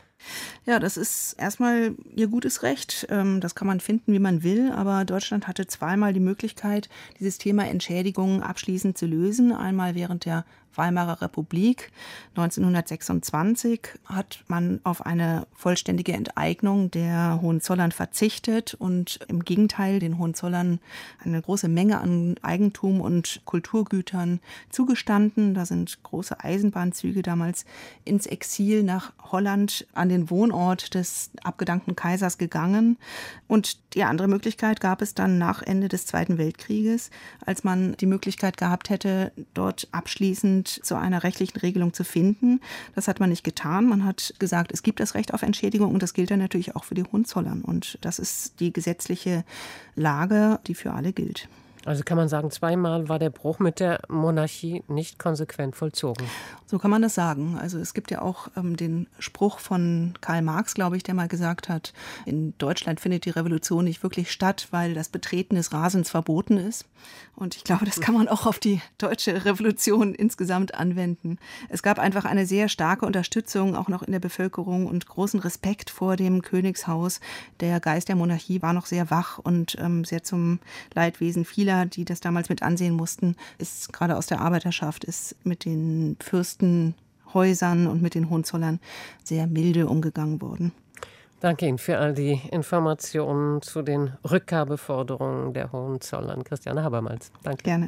Ja, das ist erstmal ihr gutes Recht. Das kann man finden, wie man will. Aber Deutschland hatte zweimal die Möglichkeit, dieses Thema Entschädigungen abschließend zu lösen. Einmal während der Weimarer Republik. neunzehnhundertsechsundzwanzig hat man auf eine vollständige Enteignung der Hohenzollern verzichtet und im Gegenteil den Hohenzollern eine große Menge an Eigentum und Kulturgütern zugestanden. Da sind große Eisenbahnzüge damals ins Exil nach Holland an den Wohnort des abgedankten Kaisers gegangen. Und die andere Möglichkeit gab es dann nach Ende des Zweiten Weltkrieges, als man die Möglichkeit gehabt hätte, dort abschließend zu einer rechtlichen Regelung zu finden. Das hat man nicht getan. Man hat gesagt, es gibt das Recht auf Entschädigung und das gilt dann natürlich auch für die Hohenzollern. Und das ist die gesetzliche Lage, die für alle gilt. Also kann man sagen, zweimal war der Bruch mit der Monarchie nicht konsequent vollzogen. So kann man das sagen. Also es gibt ja auch ähm, den Spruch von Karl Marx, glaube ich, der mal gesagt hat, in Deutschland findet die Revolution nicht wirklich statt, weil das Betreten des Rasens verboten ist. Und ich glaube, das kann man auch auf die deutsche Revolution insgesamt anwenden. Es gab einfach eine sehr starke Unterstützung, auch noch in der Bevölkerung und großen Respekt vor dem Königshaus. Der Geist der Monarchie war noch sehr wach und ähm, sehr zum Leidwesen vieler, die das damals mit ansehen mussten, ist gerade aus der Arbeiterschaft, ist mit den Fürstenhäusern und mit den Hohenzollern sehr milde umgegangen worden. Danke Ihnen für all die Informationen zu den Rückgabeforderungen der Hohenzollern. Christiane Habermals. Danke. Gerne.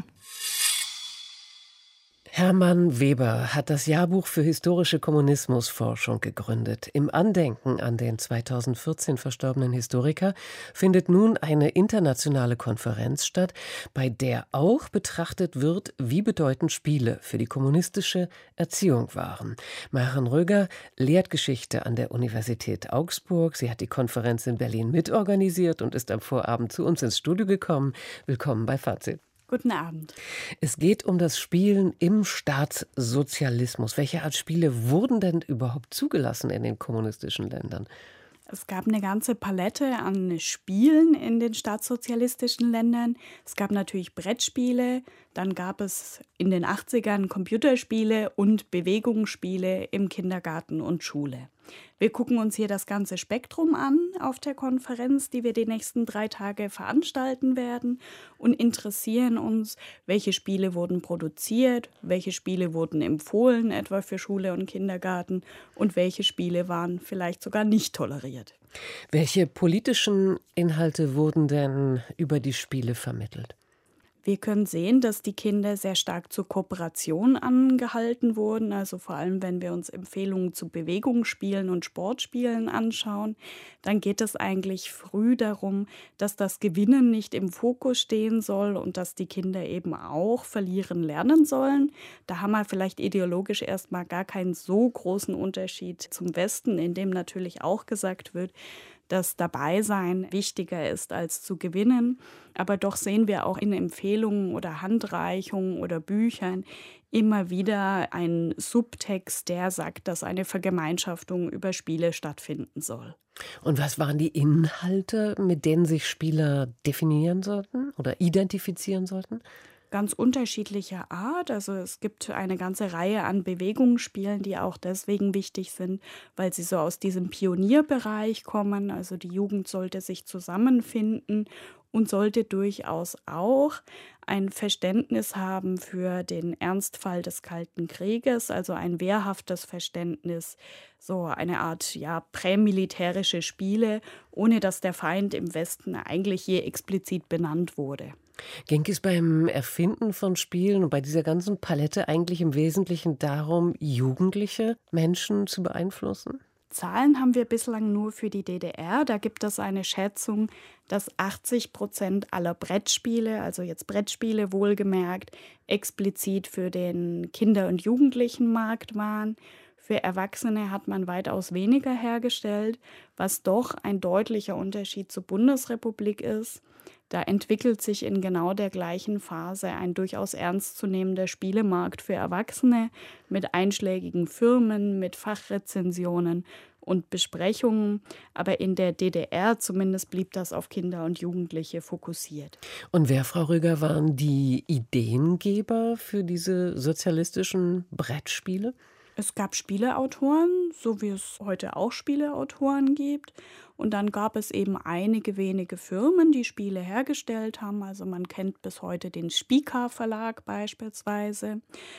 Hermann Weber hat das Jahrbuch für historische Kommunismusforschung gegründet. Im Andenken an den zweitausendvierzehn verstorbenen Historiker findet nun eine internationale Konferenz statt, bei der auch betrachtet wird, wie bedeutend Spiele für die kommunistische Erziehung waren. Maren Röger lehrt Geschichte an der Universität Augsburg. Sie hat die Konferenz in Berlin mitorganisiert und ist am Vorabend zu uns ins Studio gekommen. Willkommen bei Fazit. Guten Abend. Es geht um das Spielen im Staatssozialismus. Welche Art Spiele wurden denn überhaupt zugelassen in den kommunistischen Ländern? Es gab eine ganze Palette an Spielen in den staatssozialistischen Ländern. Es gab natürlich Brettspiele, dann gab es in den achtzigern Computerspiele und Bewegungsspiele im Kindergarten und Schule. Wir gucken uns hier das ganze Spektrum an auf der Konferenz, die wir die nächsten drei Tage veranstalten werden und interessieren uns, welche Spiele wurden produziert, welche Spiele wurden empfohlen, etwa für Schule und Kindergarten, und welche Spiele waren vielleicht sogar nicht toleriert. Welche politischen Inhalte wurden denn über die Spiele vermittelt? Wir können sehen, dass die Kinder sehr stark zur Kooperation angehalten wurden. Also vor allem, wenn wir uns Empfehlungen zu Bewegungsspielen und Sportspielen anschauen, dann geht es eigentlich früh darum, dass das Gewinnen nicht im Fokus stehen soll und dass die Kinder eben auch verlieren lernen sollen. Da haben wir vielleicht ideologisch erstmal gar keinen so großen Unterschied zum Westen, in dem natürlich auch gesagt wird, dass Dabeisein wichtiger ist als zu gewinnen. Aber doch sehen wir auch in Empfehlungen oder Handreichungen oder Büchern immer wieder einen Subtext, der sagt, dass eine Vergemeinschaftung über Spiele stattfinden soll. Und was waren die Inhalte, mit denen sich Spieler definieren sollten oder identifizieren sollten? Ganz unterschiedlicher Art. Also es gibt eine ganze Reihe an Bewegungsspielen, die auch deswegen wichtig sind, weil sie so aus diesem Pionierbereich kommen. Also die Jugend sollte sich zusammenfinden und sollte durchaus auch ein Verständnis haben für den Ernstfall des Kalten Krieges, also ein wehrhaftes Verständnis, so eine Art ja, prämilitärische Spiele, ohne dass der Feind im Westen eigentlich je explizit benannt wurde. Ging es beim Erfinden von Spielen und bei dieser ganzen Palette eigentlich im Wesentlichen darum, jugendliche Menschen zu beeinflussen? Zahlen haben wir bislang nur für die D D R. Da gibt es eine Schätzung, dass achtzig Prozent aller Brettspiele, also jetzt Brettspiele wohlgemerkt, explizit für den Kinder- und Jugendlichenmarkt waren. Für Erwachsene hat man weitaus weniger hergestellt, was doch ein deutlicher Unterschied zur Bundesrepublik ist. Da entwickelt sich in genau der gleichen Phase ein durchaus ernstzunehmender Spielemarkt für Erwachsene mit einschlägigen Firmen, mit Fachrezensionen und Besprechungen. Aber in der D D R zumindest blieb das auf Kinder und Jugendliche fokussiert. Und wer, Frau Rüger, waren die Ideengeber für diese sozialistischen Brettspiele? Es gab Spieleautoren, so wie es heute auch Spieleautoren gibt. Und dann gab es eben einige wenige Firmen, die Spiele hergestellt haben. Also man kennt bis heute den Spieker Verlag beispielsweise.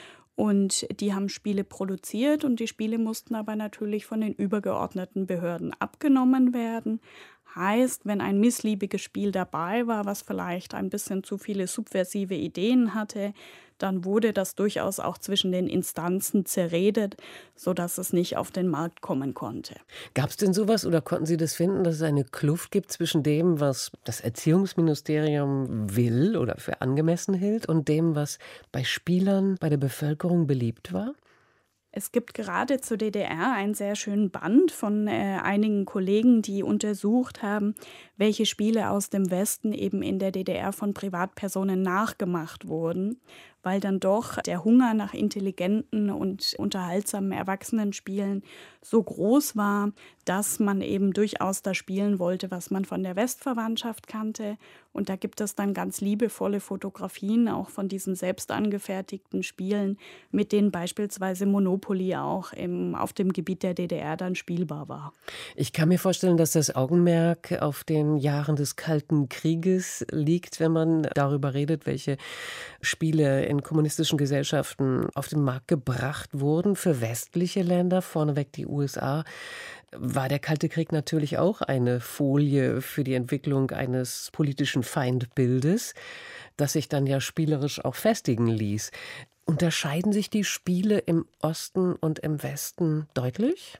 Und die haben Spiele produziert und die Spiele mussten aber natürlich von den übergeordneten Behörden abgenommen werden. Heißt, wenn ein missliebiges Spiel dabei war, was vielleicht ein bisschen zu viele subversive Ideen hatte, dann wurde das durchaus auch zwischen den Instanzen zerredet, sodass es nicht auf den Markt kommen konnte. Gab es denn sowas oder konnten Sie das finden, dass es eine Kluft gibt zwischen dem, was das Erziehungsministerium will oder für angemessen hielt und dem, was bei Spielern, bei der Bevölkerung beliebt war? Es gibt gerade zur D D R einen sehr schönen Band von äh, einigen Kollegen, die untersucht haben, welche Spiele aus dem Westen eben in der D D R von Privatpersonen nachgemacht wurden, weil dann doch der Hunger nach intelligenten und unterhaltsamen Erwachsenenspielen so groß war, dass man eben durchaus das spielen wollte, was man von der Westverwandtschaft kannte. Und da gibt es dann ganz liebevolle Fotografien auch von diesen selbst angefertigten Spielen, mit denen beispielsweise Monopoly auch im, auf dem Gebiet der D D R dann spielbar war. Ich kann mir vorstellen, dass das Augenmerk auf den Jahren des Kalten Krieges liegt, wenn man darüber redet, welche Spiele in kommunistischen Gesellschaften auf den Markt gebracht wurden. Für westliche Länder, vorneweg die U S A, war der Kalte Krieg natürlich auch eine Folie für die Entwicklung eines politischen Feindbildes, das sich dann ja spielerisch auch festigen ließ. Unterscheiden sich die Spiele im Osten und im Westen deutlich?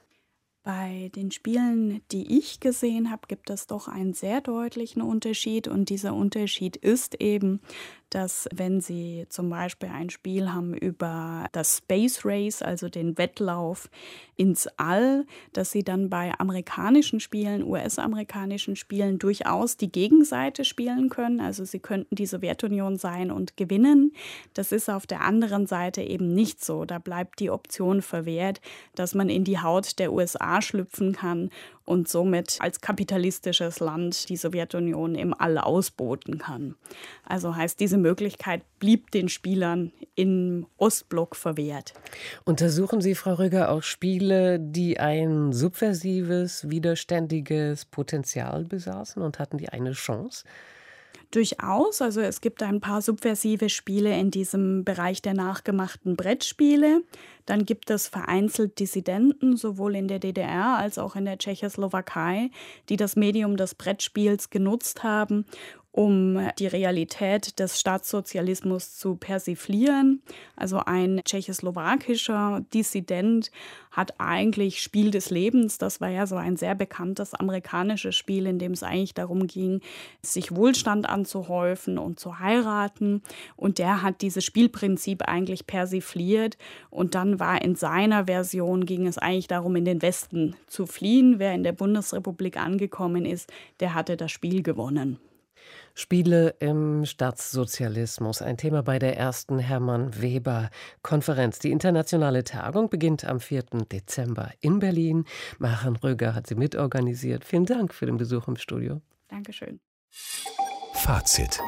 Bei den Spielen, die ich gesehen habe, gibt es doch einen sehr deutlichen Unterschied. Und dieser Unterschied ist eben, dass wenn Sie zum Beispiel ein Spiel haben über das Space Race, also den Wettlauf ins All, dass Sie dann bei amerikanischen Spielen, U S-amerikanischen Spielen durchaus die Gegenseite spielen können. Also Sie könnten die Sowjetunion sein und gewinnen. Das ist auf der anderen Seite eben nicht so. Da bleibt die Option verwehrt, dass man in die Haut der U S A schlüpfen kann und somit als kapitalistisches Land die Sowjetunion im All ausboten kann. Also heißt, diese Möglichkeit blieb den Spielern im Ostblock verwehrt. Untersuchen Sie, Frau Rüger, auch Spiele, die ein subversives, widerständiges Potenzial besaßen und hatten die eine Chance? Durchaus, also es gibt ein paar subversive Spiele in diesem Bereich der nachgemachten Brettspiele. Dann gibt es vereinzelt Dissidenten, sowohl in der D D R als auch in der Tschechoslowakei, die das Medium des Brettspiels genutzt haben, um die Realität des Staatssozialismus zu persiflieren. Also ein tschechoslowakischer Dissident hat eigentlich Spiel des Lebens, das war ja so ein sehr bekanntes amerikanisches Spiel, in dem es eigentlich darum ging, sich Wohlstand anzuhäufen und zu heiraten. Und der hat dieses Spielprinzip eigentlich persifliert. Und dann war in seiner Version, ging es eigentlich darum, in den Westen zu fliehen. Wer in der Bundesrepublik angekommen ist, der hatte das Spiel gewonnen. Spiele im Staatssozialismus, ein Thema bei der ersten Hermann-Weber-Konferenz. Die internationale Tagung beginnt am vierten Dezember in Berlin. Maren Röger hat sie mitorganisiert. Vielen Dank für den Besuch im Studio. Dankeschön. Fazit.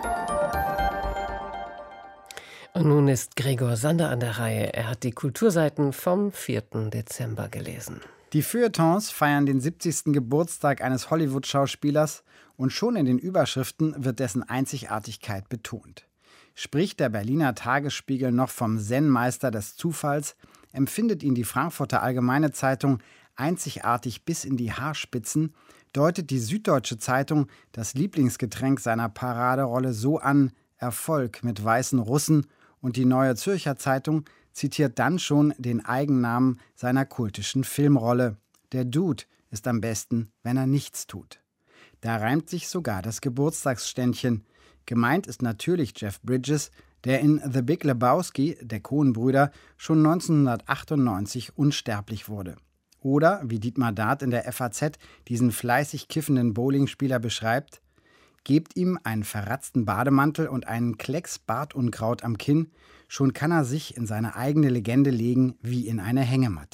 Und nun ist Gregor Sander an der Reihe. Er hat die Kulturseiten vom vierten Dezember gelesen. Die Feuilletons feiern den siebzigsten Geburtstag eines Hollywood-Schauspielers und schon in den Überschriften wird dessen Einzigartigkeit betont. Spricht der Berliner Tagesspiegel noch vom Zen-Meister des Zufalls, empfindet ihn die Frankfurter Allgemeine Zeitung einzigartig bis in die Haarspitzen, deutet die Süddeutsche Zeitung das Lieblingsgetränk seiner Paraderolle so an, Erfolg mit weißen Russen, und die Neue Zürcher Zeitung zitiert dann schon den Eigennamen seiner kultischen Filmrolle, der Dude ist am besten, wenn er nichts tut. Da reimt sich sogar das Geburtstagsständchen. Gemeint ist natürlich Jeff Bridges, der in The Big Lebowski, der Coen-Brüder, schon neunzehnhundertachtundneunzig unsterblich wurde. Oder, wie Dietmar Dart in der F A Z diesen fleißig kiffenden Bowlingspieler beschreibt, gebt ihm einen verratzten Bademantel und einen Klecks Bartunkraut am Kinn, schon kann er sich in seine eigene Legende legen wie in eine Hängematte.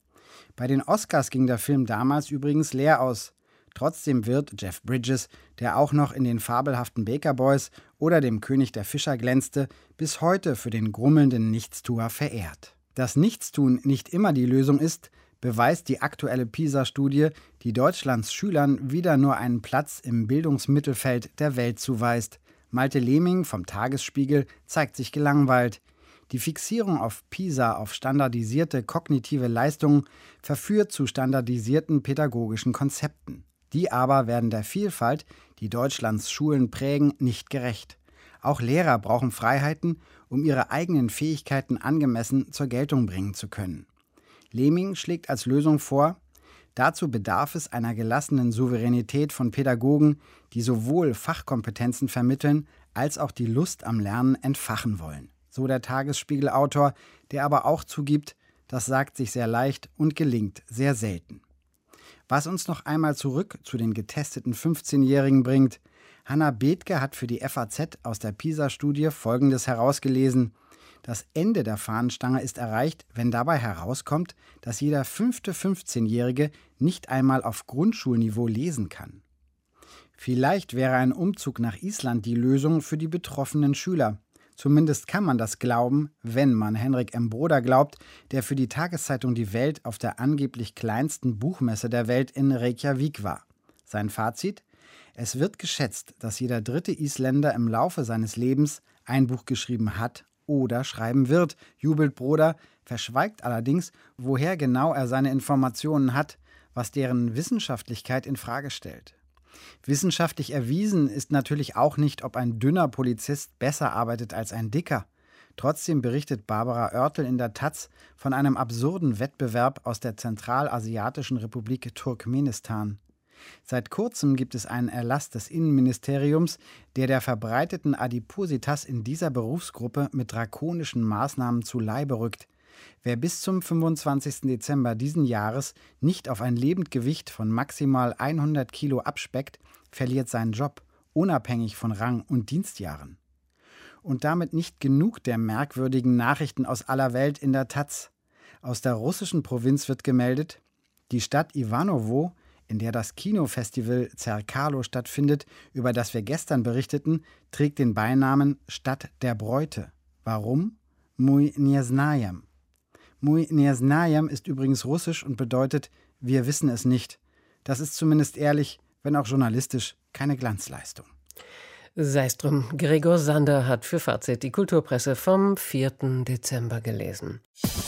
Bei den Oscars ging der Film damals übrigens leer aus. Trotzdem wird Jeff Bridges, der auch noch in den fabelhaften Baker Boys oder dem König der Fischer glänzte, bis heute für den grummelnden Nichtstuer verehrt. Dass Nichtstun nicht immer die Lösung ist, beweist die aktuelle PISA-Studie, die Deutschlands Schülern wieder nur einen Platz im Bildungsmittelfeld der Welt zuweist. Malte Lehming vom Tagesspiegel zeigt sich gelangweilt. Die Fixierung auf PISA, auf standardisierte kognitive Leistungen, verführt zu standardisierten pädagogischen Konzepten. Die aber werden der Vielfalt, die Deutschlands Schulen prägen, nicht gerecht. Auch Lehrer brauchen Freiheiten, um ihre eigenen Fähigkeiten angemessen zur Geltung bringen zu können. Lehming schlägt als Lösung vor, dazu bedarf es einer gelassenen Souveränität von Pädagogen, die sowohl Fachkompetenzen vermitteln, als auch die Lust am Lernen entfachen wollen. So der Tagesspiegel-Autor, der aber auch zugibt, das sagt sich sehr leicht und gelingt sehr selten. Was uns noch einmal zurück zu den getesteten fünfzehnjährigen bringt: Hanna Bethke hat für die F A Z aus der PISA-Studie Folgendes herausgelesen: Das Ende der Fahnenstange ist erreicht, wenn dabei herauskommt, dass jeder fünfte fünfzehnjährige nicht einmal auf Grundschulniveau lesen kann. Vielleicht wäre ein Umzug nach Island die Lösung für die betroffenen Schüler. Zumindest kann man das glauben, wenn man Henrik M. Broder glaubt, der für die Tageszeitung Die Welt auf der angeblich kleinsten Buchmesse der Welt in Reykjavik war. Sein Fazit: Es wird geschätzt, dass jeder dritte Isländer im Laufe seines Lebens ein Buch geschrieben hat oder schreiben wird, jubelt Broder, verschweigt allerdings, woher genau er seine Informationen hat, was deren Wissenschaftlichkeit in Frage stellt. Wissenschaftlich erwiesen ist natürlich auch nicht, ob ein dünner Polizist besser arbeitet als ein dicker. Trotzdem berichtet Barbara Oertel in der Taz von einem absurden Wettbewerb aus der Zentralasiatischen Republik Turkmenistan. Seit kurzem gibt es einen Erlass des Innenministeriums, der der verbreiteten Adipositas in dieser Berufsgruppe mit drakonischen Maßnahmen zu Leibe rückt. Wer bis zum fünfundzwanzigsten Dezember diesen Jahres nicht auf ein Lebendgewicht von maximal hundert Kilo abspeckt, verliert seinen Job, unabhängig von Rang und Dienstjahren. Und damit nicht genug der merkwürdigen Nachrichten aus aller Welt in der Taz. Aus der russischen Provinz wird gemeldet, die Stadt Ivanovo, in der das Kinofestival Zerkalo stattfindet, über das wir gestern berichteten, trägt den Beinamen Stadt der Bräute. Warum? Muy nie znajem. Muy nie znajem ist übrigens russisch und bedeutet, wir wissen es nicht. Das ist zumindest ehrlich, wenn auch journalistisch, keine Glanzleistung. Sei's drum, Gregor Sander hat für Fazit die Kulturpresse vom vierten Dezember gelesen.